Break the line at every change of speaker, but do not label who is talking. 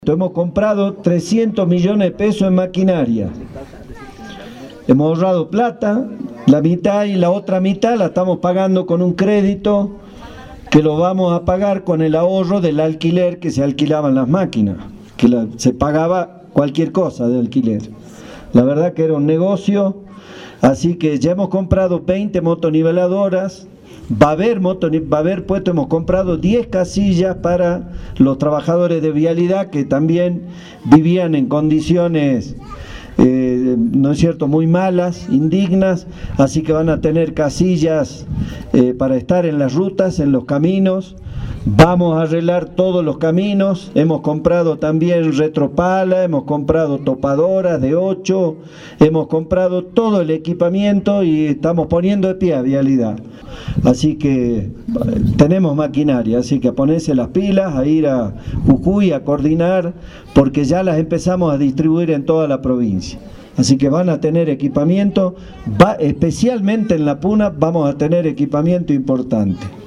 Hemos comprado 300 millones de pesos en maquinaria. Hemos ahorrado plata, la mitad y la otra mitad la estamos pagando con un crédito que lo vamos a pagar con el ahorro del alquiler que se alquilaban las máquinas, se pagaba cualquier cosa de alquiler. La verdad que era un negocio, así que ya hemos comprado 20 motoniveladoras. Va a haber puesto, hemos comprado 10 casillas para los trabajadores de vialidad que también vivían en condiciones, ¿no es cierto?, muy malas, indignas, así que van a tener casillas para estar en las rutas, en los caminos. Vamos a arreglar todos los caminos. Hemos comprado también retropala, hemos comprado topadoras de 8, hemos comprado todo el equipamiento y estamos poniendo de pie a vialidad. Así que tenemos maquinaria, así que a ponerse las pilas, a ir a Jujuy a coordinar, porque ya las empezamos a distribuir en toda la provincia. Así que van a tener equipamiento, especialmente en La Puna vamos a tener equipamiento importante.